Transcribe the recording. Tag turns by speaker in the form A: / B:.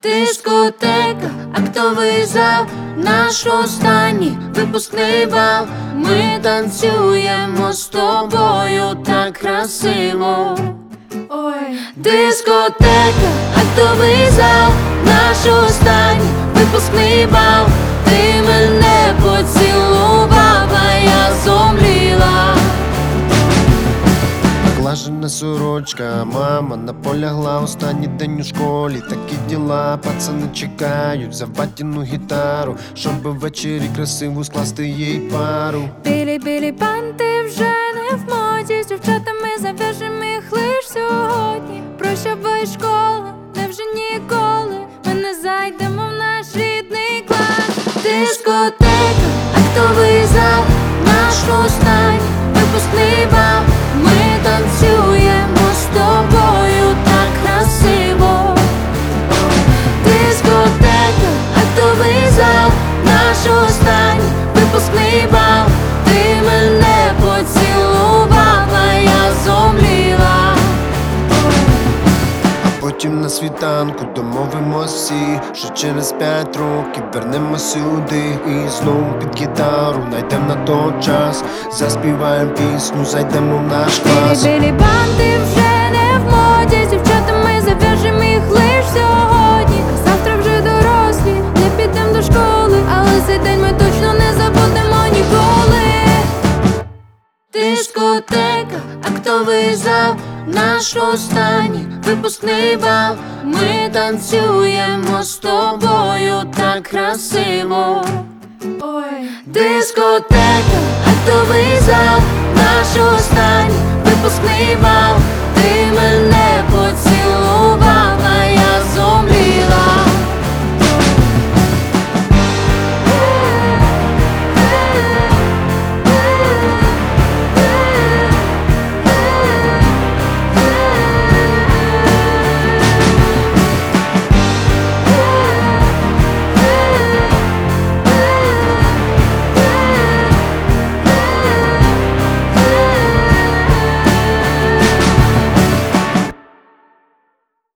A: Дискотека, актовий зал, наш останній випускний бал. Ми танцюємо з тобою так красиво. Ой, дискотека, актовий зал, наш останній випускний бал. Ти мене поцілував, а я зомліла.
B: Наглажена сорочка, мама наполягла, останній день у школі. Такі діла, пацани чекають за батіну гітару, щоб ввечері красиво скласти їй пару.
A: Білі-білі банти вже не в моді, з дівчатами зав'яжем їх лиш сьогодні. Прощавай школа, невже ніколи ми не зайдемо в наш рідний клас. Дискотека, актовий зал, наш останній випускний бал. Ми танцюємо з тобою так красиво. Дискотека, актовий зал, наш останній випускний бал. Ти мене поцілував, а я зомліла.
B: Потім на світанку домовимось всі, що через 5 років вернемось сюди. І знов під гітару найдем на той час, заспіваєм пісню, зайдемо в наш клас.
A: Білі банди вже не в моді, з дівчатами зав'яжем їх лиш сьогодні. А завтра вже дорослі, не підем до школи, але цей день ми точно не забудемо ніколи. Дискотека, актовий зал, наш останній випускний бал. Ми танцюємо з тобою так красиво. Ой, дискотека, актовий зал, наш останній випускний бал. Ти мене